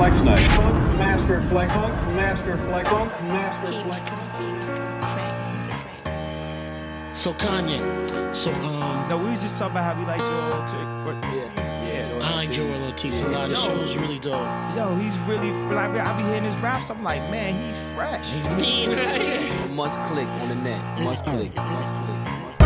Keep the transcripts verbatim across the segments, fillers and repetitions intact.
Flex Night. Funk Master Flex. Funk Master Flex. Funk Master Flex. So Kanye, so um. No, we was just talking about how we like Joel Ortiz. Yeah, yeah. I like Joel Ortiz a lot. His show's really dope. Yo, he's really like I be hearing his raps. I'm like, man, he's fresh. He's mean, right? Must click on the net. Must click. Must click.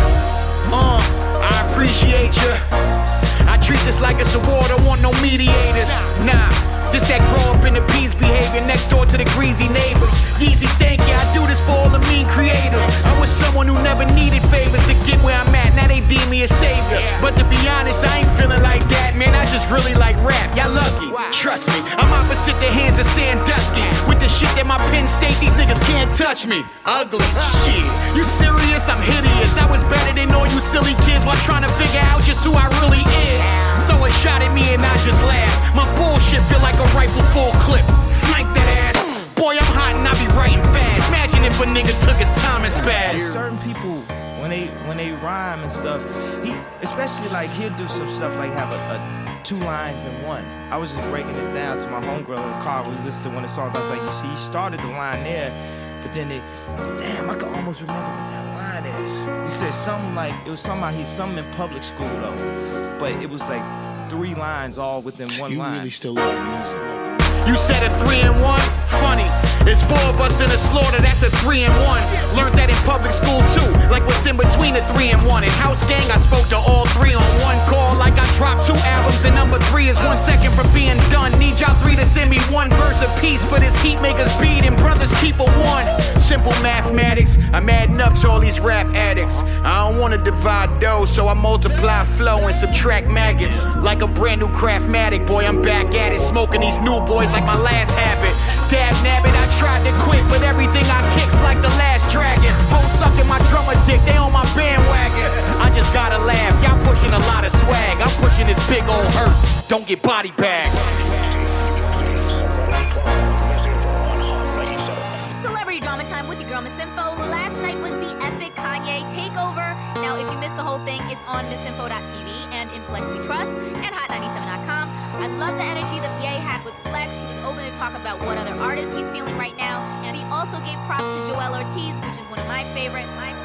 Uh, I appreciate you. I treat this like it's a war. Don't want no mediators. Nah. This that grow up in the peace behavior next door to the greasy neighbors. Yeezy, thank you, I do this for all the mean creators. I was someone who never needed favors to get where I'm at. Now they deem me a savior. But to be honest, I ain't feeling like that, man. I just really like rap. Y'all lucky. Trust me, I'm opposite the hands of Sandusky. With the shit that my pen state, these niggas can't touch me. Ugly shit. You serious? I'm hideous. I was better than all you silly kids while trying to figure out just who I really is. Throw a shot at me and I just laugh. My bullshit feel like a rifle full clip. Snipe that ass. Boy, I'm hot and I be writing fast. Imagine if a nigga took his time and spaz. Certain people, when they when they rhyme and stuff, he especially like he'll do some stuff like have a, a two lines in one. I was just breaking it down to my homegirl in the car. We was listening to one of the songs. I was like, you see, he started the line there, but then they, damn, I can almost remember what that line is. He said something like it was something about he's something in public school though, but it was like three lines all within one you line. You really still love the music. You said a three and one? Funny. It's four of us in a slaughter, that's a three and one. Learned that in public school too, like what's in between the three and one. In House Gang, I spoke to all three on one call, like I dropped two albums, and number three is one second from being done. Need y'all three to send me one verse apiece for this heat makers beat, and brothers keep a one. Simple mathematics, I'm adding up to all these rap addicts. I don't wanna divide dough, so I multiply flow and subtract maggots. Like a brand new Craftmatic, boy, I'm back at it, smoking these new boys like my last habit. Dab nabbit, I tried to quit, but everything I kick's like the last dragon. Hoes sucking my drummer dick, they on my bandwagon. I just gotta laugh, y'all pushing a lot of swag. I'm pushing this big old hearse, don't get body bagged. Celebrity Drama Time with your girl Miss Info. Last night was the epic Kanye takeover. Now, if you missed the whole thing, it's on miss info dot t v and in Flex We Trust and hot ninety-seven dot com. I love the energy that Ye had with Flex. He was open to talk about what other artists he's feeling right now, and he also gave props to Joel Ortiz, which is one of my favorites. My